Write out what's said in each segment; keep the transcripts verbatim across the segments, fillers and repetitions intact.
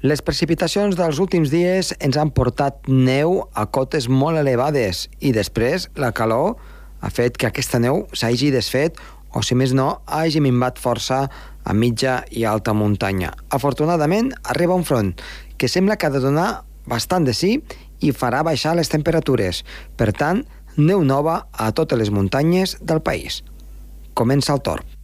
Les precipitacions dels últims dies ens han portat neu a cotes molt elevades i després la calor ha fet que aquesta neu s'hagi desfet o, si més no, hagi minvat força a mitja i alta muntanya. Afortunadament, arriba un front que sembla que ha de donar bastant de sí i farà baixar les temperatures. Per tant, neu nova a totes les muntanyes del país. Comença el torn.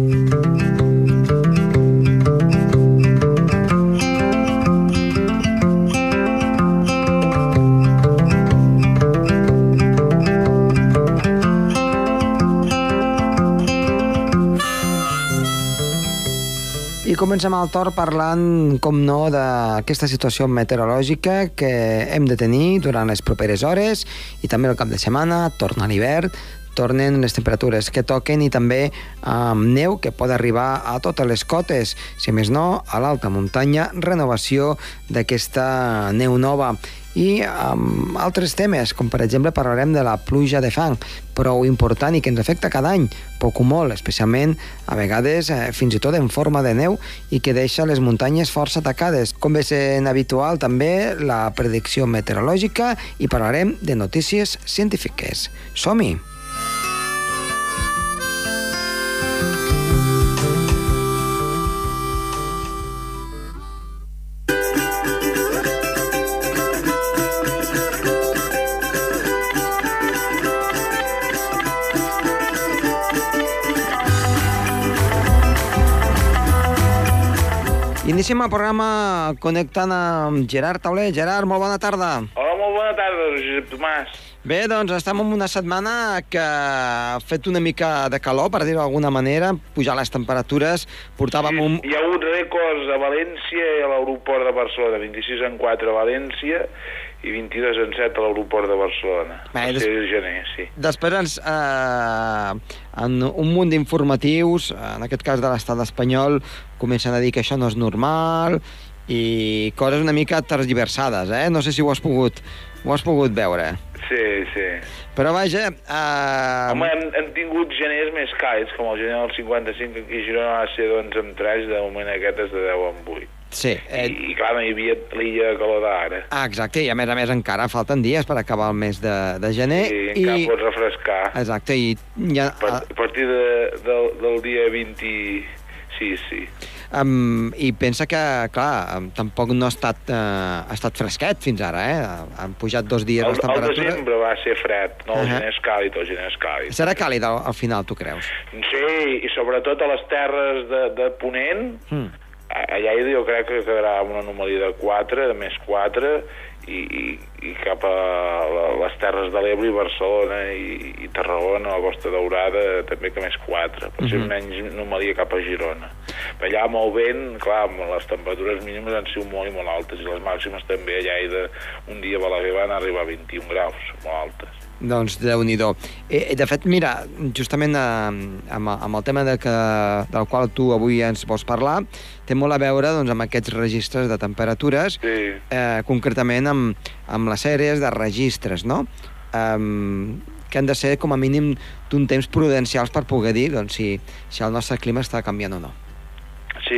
I comencem el torn parlant, com no, d'aquesta situació meteorològica que hem de tenir durant les properes hores i també el cap de setmana. Torna l'hivern, tornen les temperatures que toquen i també amb eh, neu que pot arribar a totes les cotes, si més no, a l'alta muntanya, renovació d'aquesta neu nova. I amb altres temes, com per exemple parlarem de la pluja de fang, prou important i que ens afecta cada any, poc o molt, especialment a vegades eh, fins i tot en forma de neu i que deixa les muntanyes força atacades. Com ve sent habitual també la predicció meteorològica i parlarem de notícies científiques. Som-hi! Iniciem el programa connectant amb Gerard Tauler. Gerard, molt bona tarda. Hola, molt bona tarda, Josep Tomàs. Bé, doncs estem en una setmana que ha fet una mica de calor, per dir-ho d'alguna manera, pujar les temperatures, portàvem Sí, un... hi ha hagut rècords a València i a l'aeroport de Barcelona, vint-i-sis en quatre a València i vint-i-dos en set a l'aeroport de Barcelona. Bé, El des... sis de gener, sí. Després ens, eh, en un munt d'informatius, en aquest cas de l'estat espanyol, comencen a dir que això no és normal i coses una mica tergiversades, eh? No sé si ho has pogut, ho has pogut veure. Sí, sí. Però vaja... Eh... Home, hem, hem tingut geners més càlids, com el gener del cinquanta-cinc, que aquí a Girona va ser d'onze en tres, de moment aquest és de deu en vuit. Sí. Eh... I, I clar, no hi havia l'illa de calor d'ara. Ah, exacte, i a més a més encara falten dies per acabar el mes de, de gener. Sí, encara i... pots refrescar. Exacte, i... Ja... A partir de, del, del dia vint-i-sis, sí. Um, I pensa que, clar, tampoc no ha estat, uh, ha estat fresquet fins ara, eh? Han pujat dos dies el, les temperatures. El desembre va ser fred, no? El Uh-huh. gener és càlid, el gener és càlid. Serà càlid al, al final, tu creus? Sí, i sobretot a les terres de, de Ponent, Mm. allà jo crec que quedarà una anomalia de quatre, de més quatre, i, i, i cap a la, les terres de l'Ebre i Barcelona i, i Tarragona, la Costa Daurada, també que més quatre, per ser Mhm. menys anomalia cap a Girona. Però allà amb el vent, clar, les temperatures mínimes han sigut molt i molt altes, i les màximes també allà i de, un dia a Balaguer van arribar a vint-i-un graus, molt altes. Doncs Déu-n'hi-do. Eh, de fet, mira, justament eh, amb, amb el tema de que, del qual tu avui ens vols parlar, té molt a veure doncs, amb aquests registres de temperatures, Sí. eh, concretament amb, amb les sèries de registres, no? Um, que han de ser com a mínim d'un temps prudencials per poder dir doncs, si, si el nostre clima està canviant o no. Sí.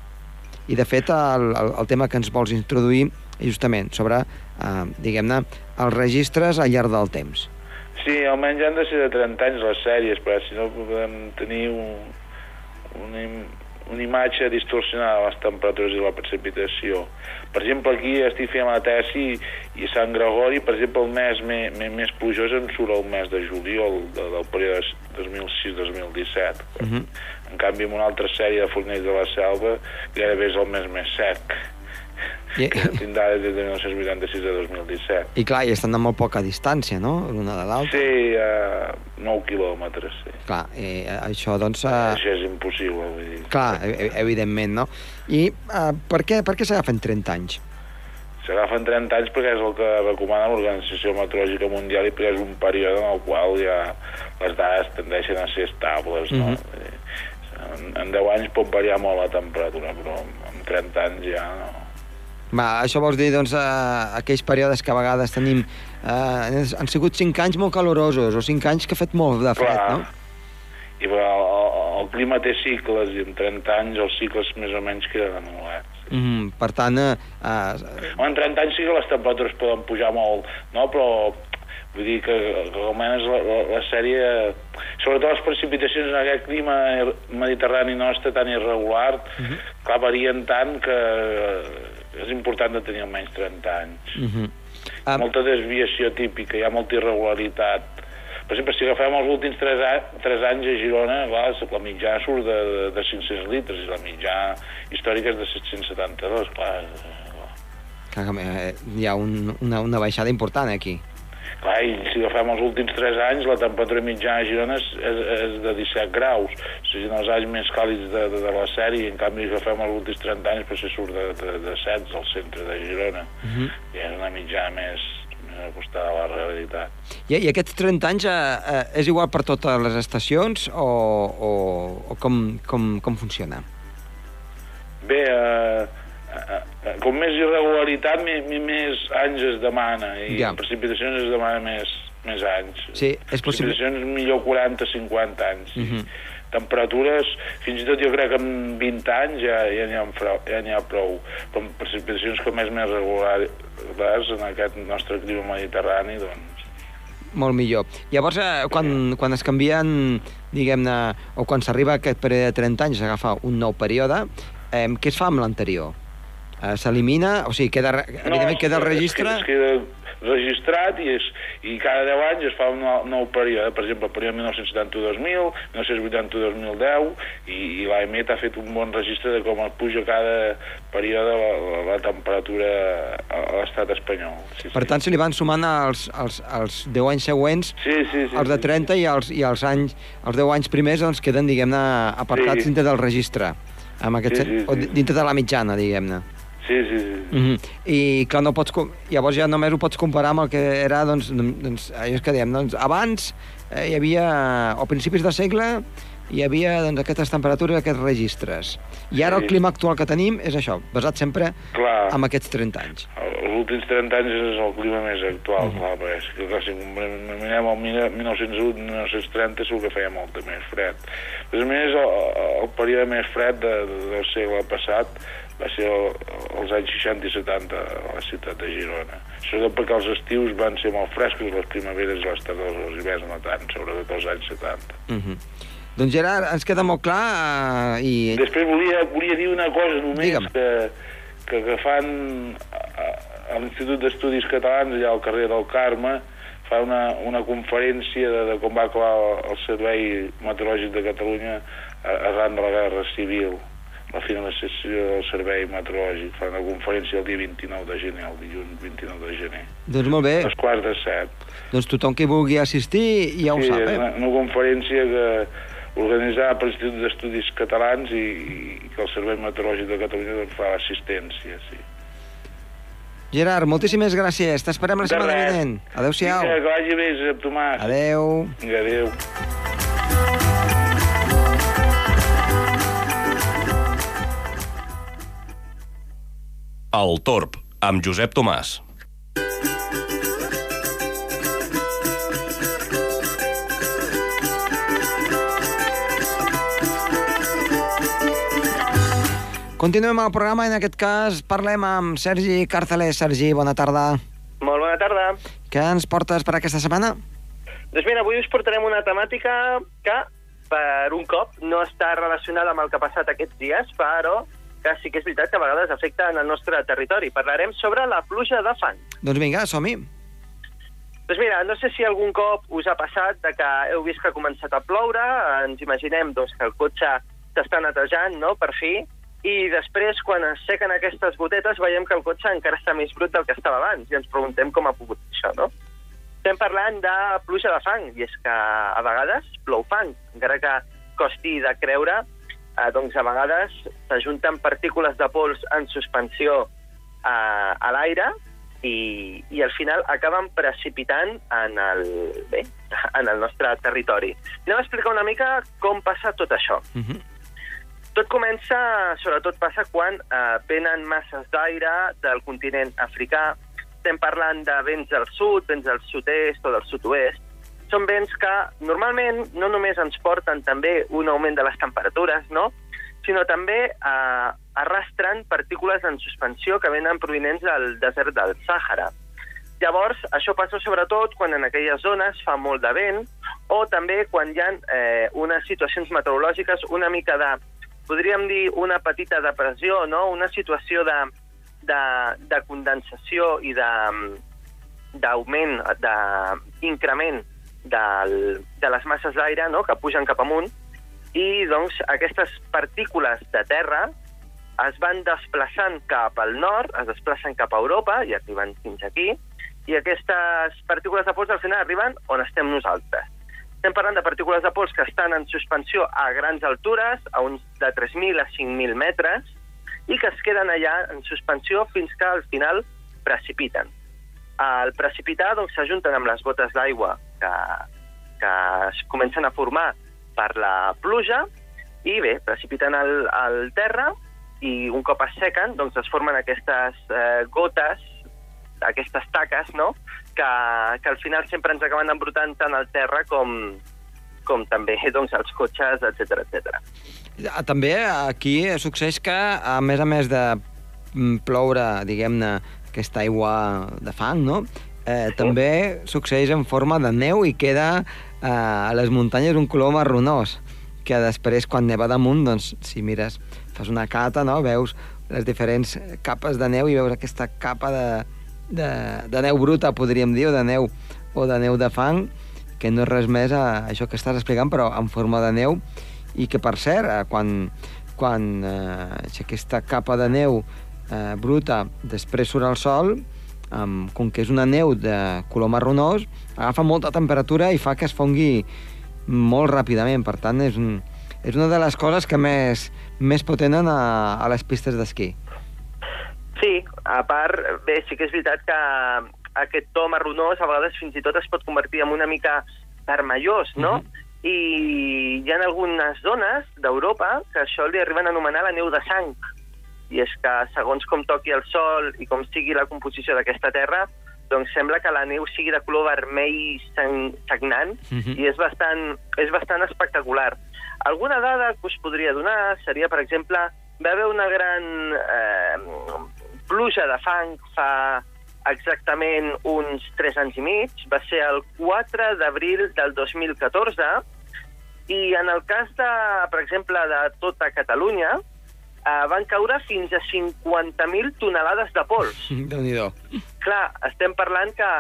I de fet el, el, el tema que ens vols introduir és justament sobre, eh, diguem-ne, els registres al llarg del temps. Sí, almenys han de ser de trenta anys les sèries, perquè si no podem tenir un, una, una imatge distorsionada de les temperatures i la precipitació. Per exemple, aquí estic fent la tesi i a Sant Gregori, per exemple, el mes més, més, més plujós em surt el mes de juliol de, del període dos mil sis dos mil disset. Uh-huh. En canvi, en una altra sèrie de Fornells de la Selva gairebé és el mes més sec. I, que tindrà des de dinou vuitanta-sis a dos mil disset. I clar, i estan a molt poca distància, no?, l'una de l'altra. Sí, a nou quilòmetres, sí. Clar, eh, això doncs... Eh, Això és impossible, vull dir. clar, e evidentment, no? I eh, per què, per què s'agafen trenta anys? S'agafen trenta anys perquè és el que recomana l'Organització Meteorològica Mundial i perquè és un període en el qual ja les dades tendeixen a ser estables, no? Uh-huh. En, en deu anys pot variar molt la temperatura, però en trenta anys ja no. Va, això vols dir, doncs, eh, aquells períodes que a vegades tenim... Eh, han sigut cinc anys molt calorosos, o cinc anys que ha fet molt de fred, Clar. no? I el, el, el clima té cicles, i en trenta anys els cicles més o menys queden anul·lats. Mm, per tant... Eh, eh... En trenta anys sí que les temperatures poden pujar molt, no? Però vull dir que, que almenys la, la, la sèrie... Sobretot les precipitacions en aquest clima mediterrani nostre tan irregular, uh-huh. clar, varien tant que és important de tenir almenys trenta anys. Uh-huh. Um... Molta desviació típica, hi ha molta irregularitat. Per exemple, si agafem els últims tres, tres anys a Girona, clar, la mitjana surt de, de, de cinc-cents litres i la mitjana històrica és de set-cents setanta-dos, clar. clar. Hi ha un, una, una baixada important aquí. Clar, i si agafem els últims tres anys, la temperatura mitjana a Girona és, és, és de disset graus. O sigui, en els anys més càlids de, de, de la sèrie, en canvi, si agafem els últims trenta anys, potser surt de, de, de set al centre de Girona. Uh-huh. I és una mitjana més, més acostada a la realitat. I, i aquests trenta anys eh, eh, és igual per totes les estacions o, o, o com, com, com funciona? Bé, eh... com més irregularitat, més, més anys es demana, i ja. Precipitacions es demana més, més anys. Sí, és possible. Precipitacions millor quaranta a cinquanta anys. Uh -huh. Temperatures, fins i tot jo crec que en vint anys ja, ja n'hi ha, ja n'hi ha prou. Però precipitacions com és més regulars en aquest nostre clima mediterrani, doncs... Molt millor. Llavors, eh, quan, quan es canvien, diguem-ne, o quan s'arriba a aquest període de trenta anys, s'agafa un nou període, eh, què es fa amb l'anterior? Uh, s'elimina, o sigui, queda, evidentment no, queda el registre... Es queda registrat i, és, i cada deu anys es fa un nou, nou període. Per exemple, el període mil nou-cents setanta-dos mil, mil nou-cents vuitanta-dos mil deu, i, i l'A E M E T ha fet un bon registre de com es puja cada període la, la, la temperatura a, a l'estat espanyol. Sí, per sí. tant, se li van sumant els, els, els deu anys següents, sí, sí, sí, els de trenta sí, sí. i, els, i els, anys, els deu anys primers doncs, queden, diguem-ne, apartats sí. dintre del registre, amb aquest sí, sí, sí. o dintre de la mitjana, diguem-ne. Sí, sí, sí. Mm-hmm. I, clar, no pots... Llavors ja només ho pots comparar amb el que era, doncs, doncs allò que diem, doncs, abans eh, hi havia, a principis de segle, hi havia, doncs, aquestes temperatures, aquests registres. I ara sí. El clima actual que tenim és això, basat sempre clar. En aquests trenta anys. Els últims trenta anys és el clima més actual, mm-hmm. clar, perquè és que, clar, si mirem el mil nou-cents u mil nou-cents trenta segur que feia molt més fred. A més, el, el període més fred de, de, del segle passat va ser el, els anys seixanta i setanta a la ciutat de Girona. Sobretot perquè els estius van ser molt frescos, les primaveres, les tardors, els hiverns no tant, sobretot els anys setanta. Uh-huh. Doncs Gerard, ens queda molt clar uh, i... Després volia, volia dir una cosa només, que, que, que fan a, a l'Institut d'Estudis Catalans, allà al carrer del Carme, fa una, una conferència de, de com va acabar el Servei Meteorològic de Catalunya arran de la Guerra Civil, la finalització del servei meteorològic. Fa una conferència el dia vint-i-nou de gener, el dilluns vint-i-nou de gener. Doncs molt bé. A les quarts de set. Doncs tothom que vulgui assistir ja ho sí, sap, eh? Sí, és una, una conferència que organitzada per l'Institut d'Estudis Catalans i, i que el Servei Meteorològic de Catalunya doncs, fa assistència, sí. Gerard, moltíssimes gràcies. T'esperem la setmana vinent. Adéu-siau. Vinga, que vagi bé, Josep Tomàs. Adéu. Vinga, adéu. El Torb, amb Josep Tomàs. Continuem el programa, en aquest cas parlem amb Sergi Carceler. Sergi, bona tarda. Molt bona tarda. Què ens portes per aquesta setmana? Doncs mira, avui us portarem una temàtica que, per un cop, no està relacionada amb el que ha passat aquests dies, però que sí que és veritat que a vegades afecta en el nostre territori. Parlarem sobre la pluja de fang. Doncs vinga, som-hi. Doncs mira, no sé si algun cop us ha passat de que heu vist que ha començat a ploure, ens imaginem doncs, que el cotxe s'està netejant, no?, per fi, i després, quan es sequen aquestes gotetes, veiem que el cotxe encara està més brut del que estava abans, i ens preguntem com ha pogut ser això, no? Estem parlant de pluja de fang, i és que a vegades plou fang, encara que costi de creure. Eh, doncs a vegades s'ajunten partícules de pols en suspensió eh, a l'aire i, i al final acaben precipitant en el, bé, en el nostre territori. Anem a explicar una mica com passa tot això. Uh-huh. Tot comença, sobretot passa quan eh, venen masses d'aire del continent africà. Estem parlant de vents del sud, vents del sud-est o del sud-oest. Són vents que normalment no només ens porten també un augment de les temperatures, no?, sinó també a, arrastren partícules en suspensió que venen provinents del desert del Sàhara. Llavors, això passa sobretot quan en aquelles zones fa molt de vent o també quan hi ha eh, unes situacions meteorològiques una mica de, podríem dir, una petita depressió, no? Una situació de, de, de condensació i de, d'augment, d'increment del, de les masses d'aire, no? Que pugen cap amunt, i doncs aquestes partícules de terra es van desplaçant cap al nord, es desplacen cap a Europa i arriben fins aquí, i aquestes partícules de pols al final arriben on estem nosaltres. Estem parlant de partícules de pols que estan en suspensió a grans altures, a uns de tres mil a cinc mil metres, i que es queden allà en suspensió fins que al final precipiten. Al precipitar doncs, s'ajunten amb les gotes d'aigua que, que es comencen a formar per la pluja i bé, precipiten al, al terra i un cop es sequen doncs es formen aquestes eh, gotes, aquestes taques, no? que, que al final sempre ens acaben embrutant tant el terra com, com també doncs, els cotxes, etcètera, etcètera. També aquí succeeix que, a més a més de ploure, diguem-ne, aquesta aigua de fang, no? Eh, sí. També succeeix en forma de neu i queda eh, a les muntanyes un color marronós, que després, quan neva damunt, doncs, si mires, fas una cata, no? Veus les diferents capes de neu i veus aquesta capa de, de, de neu bruta, podríem dir, o de neu, o de neu de fang, que no és res més a això que estàs explicant, però en forma de neu, i que, per cert, quan, quan eh, aquesta capa de neu eh, bruta després surt al sol, eh, com que és una neu de color marronós, agafa molta temperatura i fa que es fongui molt ràpidament. Per tant, és, un, és una de les coses que més, més potenen a, a les pistes d'esquí. Sí, a part, bé, sí que és veritat que aquest to marronós a vegades fins i tot es pot convertir en una mica vermellós, no? Mm-hmm. I hi ha algunes zones d'Europa que això li arriben a anomenar la neu de sang. I és que segons com toqui el sol i com sigui la composició d'aquesta terra, doncs sembla que la neu sigui de color vermell sagnant, mm-hmm. i és bastant, és bastant espectacular. Alguna dada que us podria donar seria, per exemple, va haver una gran eh, pluja de fang fa exactament uns tres anys i mig, va ser el quatre d'abril del dos mil catorze, i en el cas, de, per exemple, de tota Catalunya, eh, van caure fins a cinquanta mil tonelades de pols. Déu-n'hi-do. Clar, estem parlant que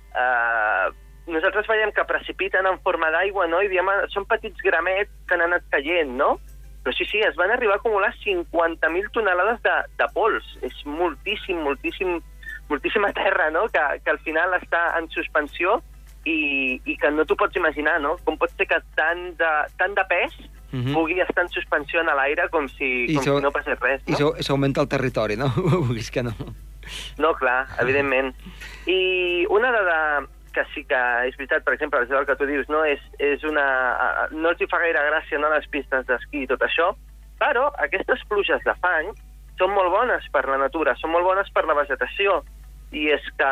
eh, nosaltres veiem que precipiten en forma d'aigua, no? I diem, són petits gramets que han anat caient, no? Però sí, sí, es van arribar a acumular cinquanta mil tonelades de, de pols. És moltíssim, moltíssim, moltíssima terra, no?, que, que al final està en suspensió i, i que no t'ho pots imaginar, no? Com pot ser que tant de, tant de pes mm-hmm. pugui estar en suspensió en l'aire com si, com si no passés res, no? I s'augmenta el territori, no? Vulguis que no. No, clar, evidentment. I una dada que sí que és veritat, per exemple, el que tu dius, no, és, és una, no els hi fa gaire gràcia, no, les pistes d'esquí i tot això, però aquestes pluges de fang són molt bones per la natura, són molt bones per la vegetació, i és que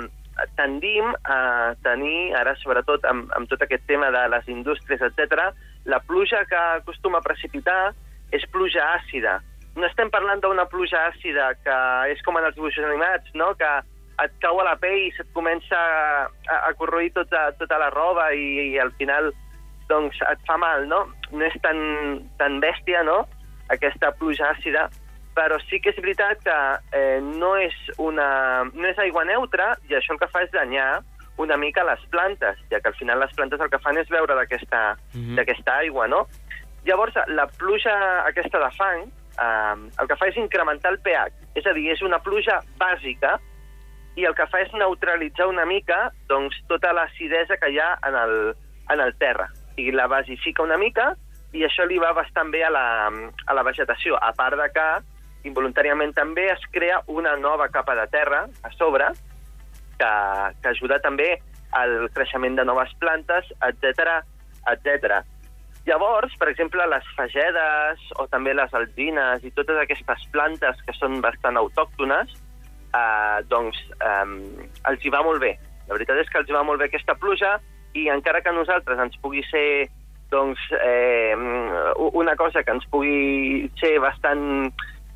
tendim a tenir, ara sobretot amb, amb tot aquest tema de les indústries, etcètera, la pluja que acostuma a precipitar és pluja àcida. No estem parlant d'una pluja àcida que és com en els dibuixos animats, no?, que et cau a la pell i se't comença a, a corroir tota, tota la roba i, i al final doncs et fa mal, no? No és tan, tan bèstia, no?, aquesta pluja àcida, però sí que és veritat que eh, no, és una, no és aigua neutra i això el que fa és danyar una mica les plantes, ja que al final les plantes el que fan és beure d'aquesta mm-hmm. d'aquesta aigua, no? Llavors, la pluja aquesta de fang eh, el que fa és incrementar el pH, és a dir, és una pluja bàsica i el que fa és neutralitzar una mica doncs, tota l'acidesa que hi ha en el, en el terra. I la basifica una mica i això li va bastant bé a la, a la vegetació, a part de que involuntàriament també es crea una nova capa de terra a sobre que, que ajuda també al creixement de noves plantes, etcètera, etcètera. Llavors, per exemple, les fagedes o també les alzines i totes aquestes plantes que són bastant autòctones, eh, doncs eh, els hi va molt bé. La veritat és que els hi va molt bé aquesta pluja i encara que a nosaltres ens pugui ser doncs, eh, una cosa que ens pugui ser bastant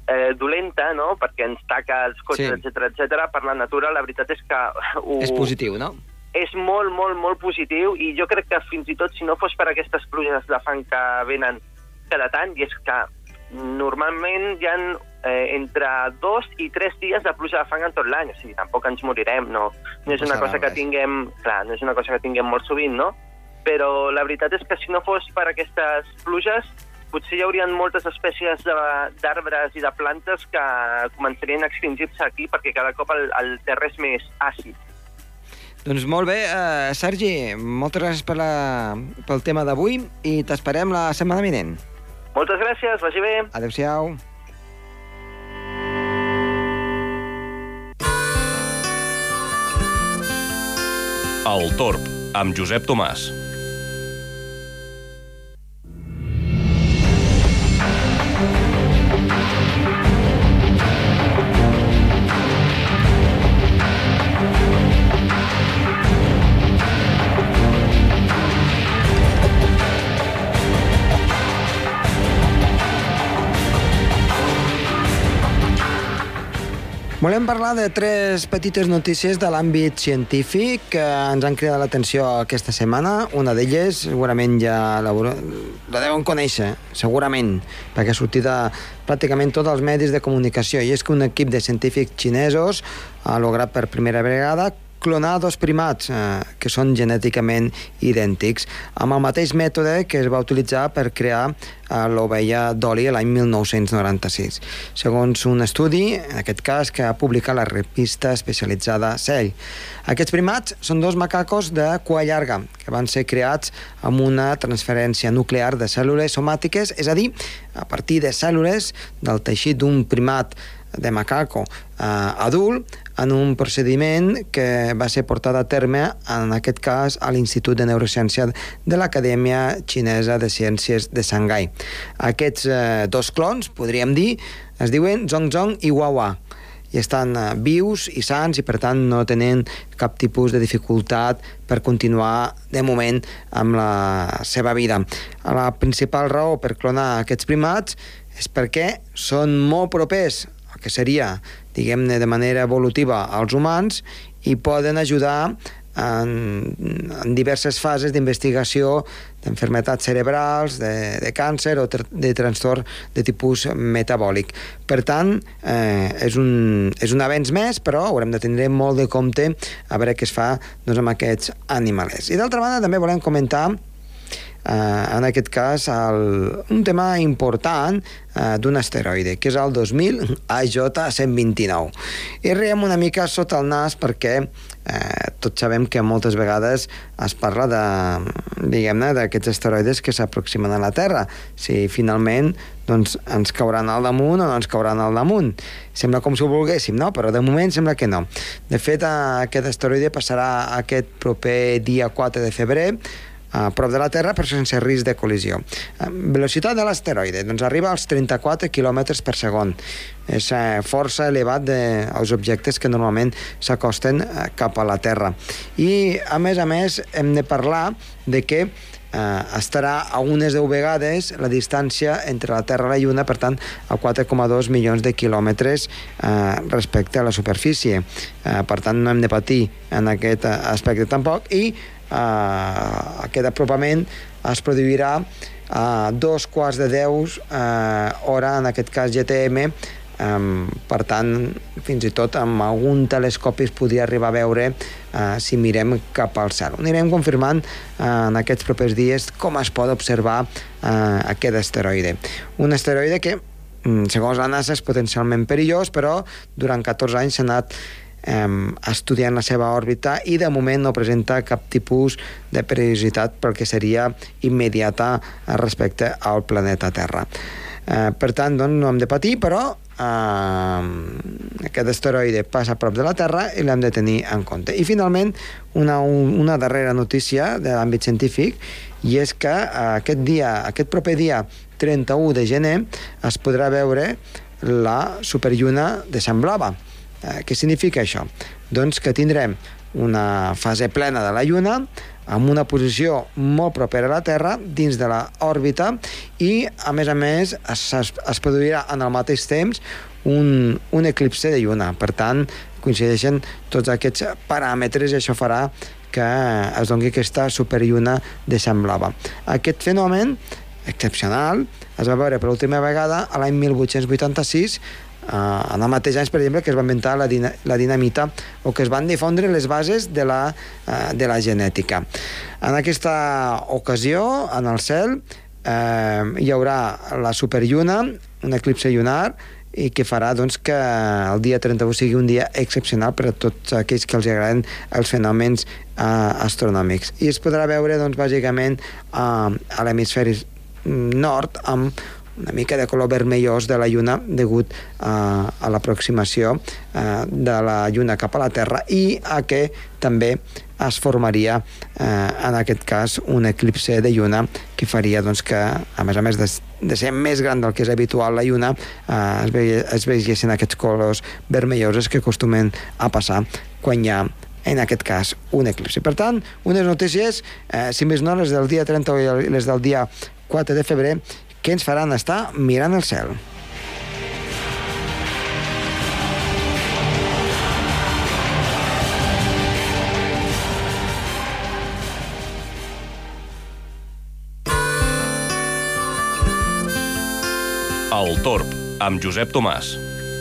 eh, dolenta, no?, perquè ens taca els cotxes, Sí. etcètera, etcètera. Per la natura, la veritat és que... Ho... És positiu, no? És molt, molt, molt positiu, i jo crec que fins i tot si no fos per aquestes pluges de fang que venen cada tant, i és que normalment hi ha eh, entre dos i tres dies de pluja de fang en tot l'any, o sigui, tampoc ens morirem, no, no és una cosa que tinguem, clar, no és una cosa que tinguem molt sovint, no? Però la veritat és que si no fos per aquestes pluges, potser hi haurien moltes espècies d'arbres i de plantes que començarien a extingir-se aquí, perquè cada cop el, el terra és més àcid. Doncs molt bé, uh, Sergi, moltes gràcies per la, pel tema d'avui i t'esperem la setmana vinent. Moltes gràcies, vagi bé. Adéu-siau. El Torb, amb Josep Tomàs. Volem parlar de tres petites notícies de l'àmbit científic que ens han cridat l'atenció aquesta setmana. Una d'elles, segurament ja la, la deuen conèixer, segurament, perquè ha sortit a pràcticament tots els medis de comunicació, i és que un equip de científics xinesos ha lograt per primera vegada clonar dos primats eh, que són genèticament idèntics, amb el mateix mètode que es va utilitzar per crear eh, l'ovella Dolly l'any mil nou-cents noranta-sis. Segons un estudi, en aquest cas, que ha publicat la revista especialitzada Cell. Aquests primats són dos macacos de cua llarga, que van ser creats amb una transferència nuclear de cèl·lules somàtiques, és a dir, a partir de cèl·lules del teixit d'un primat de macaco eh, adult, en un procediment que va ser portat a terme, en aquest cas, a l'Institut de Neurociència de l'Acadèmia Xinesa de Ciències de Xangai. Aquests eh, dos clons, podríem dir, es diuen Zhongzhong i Huahua, i estan eh, vius i sants, i per tant no tenen cap tipus de dificultat per continuar, de moment, amb la seva vida. La principal raó per clonar aquests primats és perquè són molt propers, el que seria, diguem-ne, de manera evolutiva als humans, i poden ajudar en, en diverses fases d'investigació d'enfermetats cerebrals, de, de càncer o de trastorn de tipus metabòlic. Per tant, eh, és, un, és un avenç més, però haurem de tindre molt de compte a veure què es fa, doncs, amb aquests animalets. I d'altra banda també volem comentar Uh, en aquest cas el, un tema important uh, d'un asteroide, que és el dos mil A J cent vint-i-nou. I riem una mica sota el nas perquè uh, tots sabem que moltes vegades es parla de, diguem-ne, d'aquests asteroides que s'aproximen a la Terra. Si finalment doncs, ens cauran al damunt o no ens cauran al damunt. Sembla com si ho volguéssim, no? Però de moment sembla que no. De fet, uh, aquest asteroide passarà aquest proper dia quatre de febrer a prop de la Terra, però sense risc de col·lisió. Velocitat de l'asteroide, doncs arriba als trenta-quatre quilòmetres per segon. És eh, força elevat dels objectes que normalment s'acosten eh, cap a la Terra. I, a més a més, hem de parlar de que eh, estarà a unes deu vegades la distància entre la Terra i la Lluna, per tant, a quatre coma dos milions de quilòmetres eh, respecte a la superfície. Eh, per tant, no hem de patir en aquest aspecte tampoc, i Uh, aquest apropament es produirà a dos quarts de deu uh, hora, en aquest cas G T M. Um, per tant, fins i tot amb algun telescopi es podria arribar a veure uh, si mirem cap al cel. Anirem confirmant uh, en aquests propers dies com es pot observar uh, aquest asteroide. Un asteroide que, segons la NASA, és potencialment perillós, però durant catorze anys s'ha anat estudiant la seva òrbita i de moment no presenta cap tipus de perillositat pel que seria immediata respecte al planeta Terra. Eh, per tant, doncs, no hem de patir, però eh, aquest asteroide passa a prop de la Terra i l'hem de tenir en compte. I finalment, una, una darrera notícia de l'àmbit científic, i és que eh, aquest dia, aquest proper dia trenta-u de gener es podrà veure la superlluna de Sant Blava. Eh, què significa això? Doncs que tindrem una fase plena de la Lluna en una posició molt propera a la Terra, dins de l'òrbita, i, a més a més, es, es, es produirà en el mateix temps un, un eclipse de lluna. Per tant, coincideixen tots aquests paràmetres i això farà que es doni aquesta superlluna de Sant Blava. Aquest fenomen excepcional es va veure per l'última vegada a l'any mil vuit-cents vuitanta-sis, eh, en el mateix anys, per exemple, que es va inventar la, dina, la dinamita o que es van difondre les bases de la, eh, de la genètica. En aquesta ocasió, en el cel, eh, hi haurà la superlluna, un eclipse lunar, i que farà doncs, que el dia trenta-u sigui un dia excepcional per a tots aquells que els agraden els fenòmens eh, astronòmics. I es podrà veure, doncs, bàsicament, eh, a l'hemisferi nord amb una mica de color vermellós de la lluna degut eh, a l'aproximació eh, de la lluna cap a la Terra i a que també es formaria, eh, en aquest cas, un eclipse de lluna que faria doncs, que, a més a més de, de ser més gran del que és habitual la lluna, eh, es, ve, es vegessin aquests colors vermellosos que acostumen a passar quan hi ha, en aquest cas, un eclipse. Per tant, unes notícies, eh, si més no, les del dia trenta i les del dia quatre de febrer, que ens faran estar mirant el cel. El Torb, amb Josep Tomàs.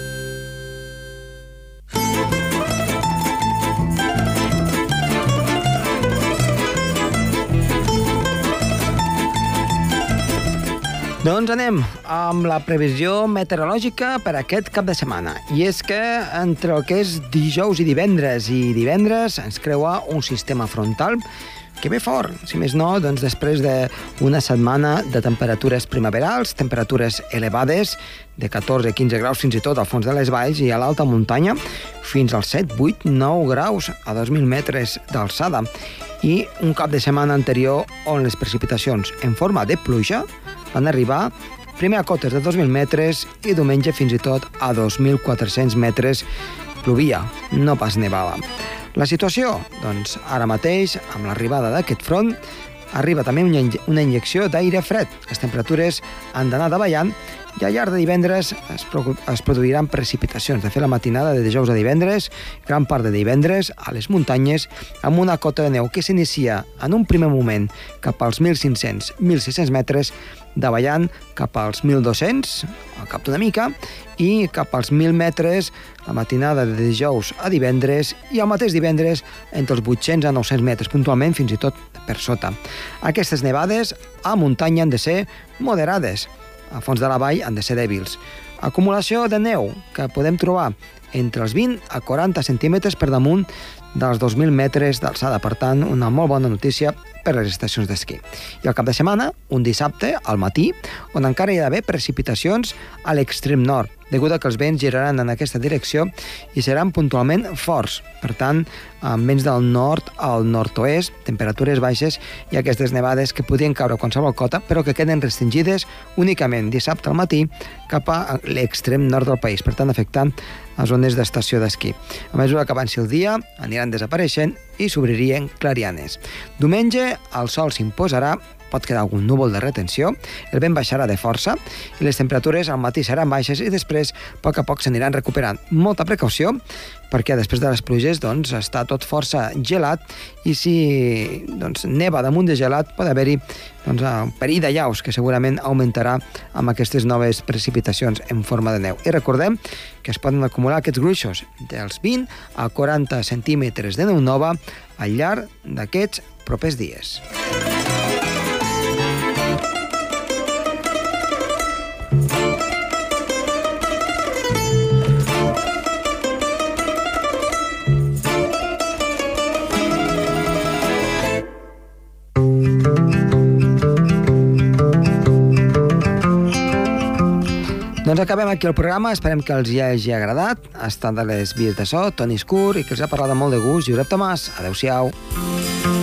Doncs anem amb la previsió meteorològica per aquest cap de setmana. I és que entre el que és dijous i divendres i divendres ens creua un sistema frontal que ve fort, si més no, doncs després d'una setmana de temperatures primaverals, temperatures elevades de catorze a quinze graus fins i tot al fons de les valls i a l'alta muntanya fins als set, vuit, nou graus a dos mil metres d'alçada. I un cap de setmana anterior on les precipitacions en forma de pluja van arribar primer a cotes de dos mil metres i diumenge fins i tot a dos mil quatre-cents metres plovia, no pas nevava. La situació? Doncs ara mateix, amb l'arribada d'aquest front, arriba també una, una injecció d'aire fred. Les temperatures han d'anar davallant i al llarg de divendres es, pro es produiran precipitacions. De fet, la matinada de dijous a divendres, gran part de divendres, a les muntanyes, amb una cota de neu que s'inicia en un primer moment cap als mil cinc-cents a mil sis-cents metres, davallant cap als mil dos-cents, al cap d'una mica, i cap als mil metres la matinada de dijous a divendres i el mateix divendres entre els vuit-cents a nou-cents metres, puntualment fins i tot per sota. Aquestes nevades a muntanya han de ser moderades, a fons de la vall han de ser dèbils. Acumulació de neu que podem trobar entre els vint a quaranta centímetres per damunt dels dos mil metres d'alçada. Per tant, una molt bona notícia per les estacions d'esquí. I al cap de setmana, un dissabte, al matí, on encara hi ha d'haver precipitacions a l'extrem nord, degut a que els vents giraran en aquesta direcció i seran puntualment forts. Per tant, amb vents del nord al nord-oest, temperatures baixes i aquestes nevades que podien caure a qualsevol cota, però que queden restringides únicament dissabte al matí cap a l'extrem nord del país, per tant, afectant a zones d'estació d'esquí. A mesura que avanci el dia, aniran desapareixent i s'obririen clarianes. Diumenge, el sol s'imposarà, pot quedar algun núvol de retenció, el vent baixarà de força i les temperatures al matí seran baixes i després, a poc a poc, s'aniran recuperant. Molta precaució, perquè després de les pluges doncs, està tot força gelat i si doncs, neva damunt de gelat pot haver-hi doncs, un perill de llaus que segurament augmentarà amb aquestes noves precipitacions en forma de neu. I recordem que es poden acumular aquests gruixos dels vint a quaranta centímetres de neu nova al llarg d'aquests propers dies. Doncs acabem aquí el programa, esperem que els hi hagi agradat. Ha estat de les vies de so, Toni Escur, i que els ha parlat amb molt de gust, Josep Tomàs. Adéu-siau.